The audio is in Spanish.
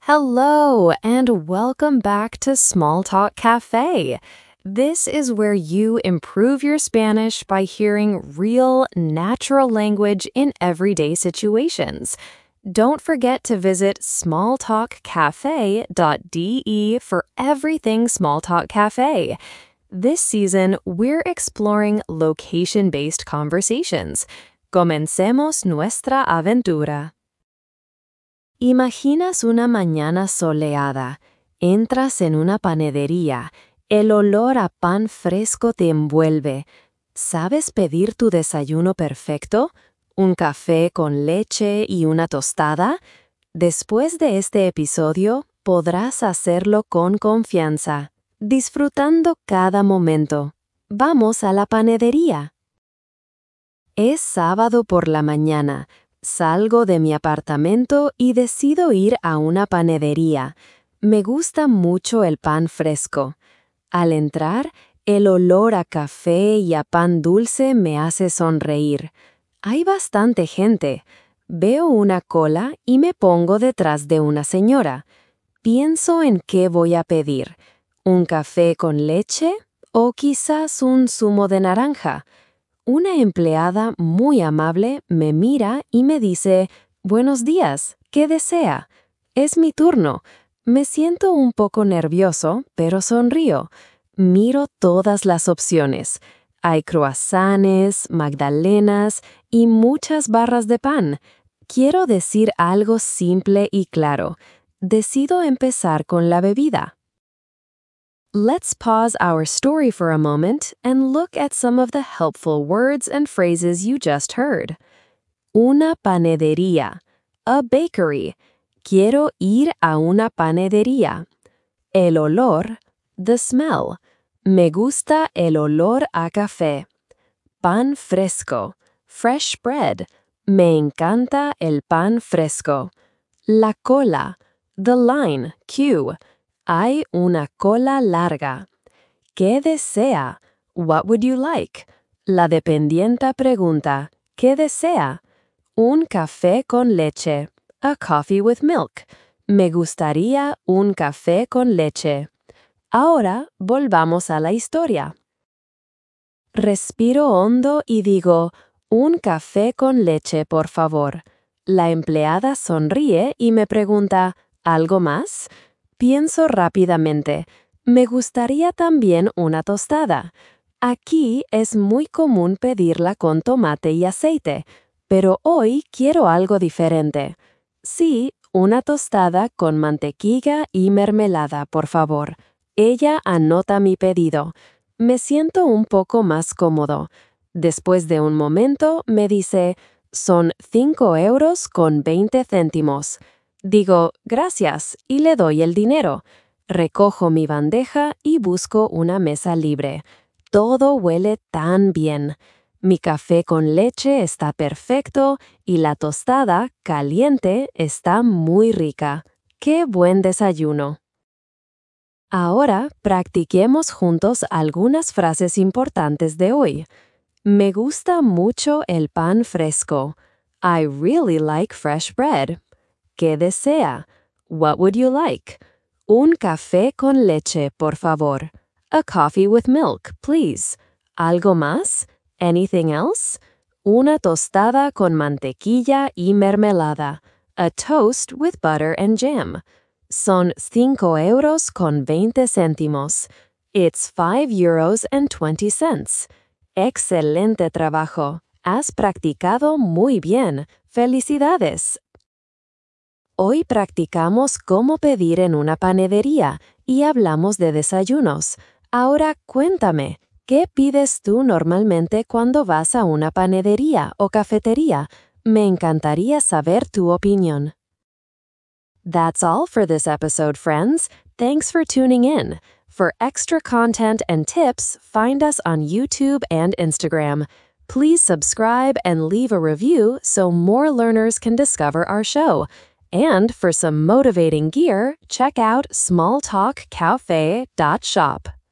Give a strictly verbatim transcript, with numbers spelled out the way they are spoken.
Hello, and welcome back to Small Talk Cafe. This is where you improve your Spanish by hearing real, natural language in everyday situations. Don't forget to visit small talk cafe dot d e for everything Small Talk Cafe. This season, we're exploring location-based conversations. Comencemos nuestra aventura. Imaginas una mañana soleada, entras en una panadería, el olor a pan fresco te envuelve. ¿Sabes pedir tu desayuno perfecto? ¿Un café con leche y una tostada? Después de este episodio, podrás hacerlo con confianza, disfrutando cada momento. Vamos a la panadería. Es sábado por la mañana. Salgo de mi apartamento y decido ir a una panadería. Me gusta mucho el pan fresco. Al entrar, el olor a café y a pan dulce me hace sonreír. Hay bastante gente. Veo una cola y me pongo detrás de una señora. Pienso en qué voy a pedir. ¿Un café con leche? ¿O quizás un zumo de naranja? Una empleada muy amable me mira y me dice, «Buenos días, ¿qué desea?» Es mi turno. Me siento un poco nervioso, pero sonrío. Miro todas las opciones. Hay croissants, magdalenas y muchas barras de pan. Quiero decir algo simple y claro. Decido empezar con la bebida. Let's pause our story for a moment and look at some of the helpful words and phrases you just heard. Una panadería, a bakery. Quiero ir a una panadería. El olor, the smell. Me gusta el olor a café. Pan fresco, fresh bread. Me encanta el pan fresco. La cola, the line, queue. Hay una cola larga. ¿Qué desea? What would you like? La dependienta pregunta, ¿qué desea? Un café con leche. A coffee with milk. Me gustaría un café con leche. Ahora volvamos a la historia. Respiro hondo y digo, un café con leche, por favor. La empleada sonríe y me pregunta, ¿algo más? Pienso rápidamente. Me gustaría también una tostada. Aquí es muy común pedirla con tomate y aceite, pero hoy quiero algo diferente. Sí, una tostada con mantequilla y mermelada, por favor. Ella anota mi pedido. Me siento un poco más cómodo. Después de un momento me dice, son cinco euros con veinte céntimos. Digo, gracias, y le doy el dinero. Recojo mi bandeja y busco una mesa libre. Todo huele tan bien. Mi café con leche está perfecto y la tostada, caliente, está muy rica. ¡Qué buen desayuno! Ahora practiquemos juntos algunas frases importantes de hoy. Me gusta mucho el pan fresco. I really like fresh bread. ¿Qué desea? What would you like? Un café con leche, por favor. A coffee with milk, please. ¿Algo más? Anything else? Una tostada con mantequilla y mermelada. A toast with butter and jam. Son cinco euros con veinte céntimos. It's five euros and twenty cents. Excelente trabajo. Has practicado muy bien. Felicidades. Hoy practicamos cómo pedir en una panadería y hablamos de desayunos. Ahora cuéntame, ¿qué pides tú normalmente cuando vas a una panadería o cafetería? Me encantaría saber tu opinión. That's all for this episode, friends. Thanks for tuning in. For extra content and tips, find us on YouTube and Instagram. Please subscribe and leave a review so more learners can discover our show. And for some motivating gear, check out small talk cafe dot shop.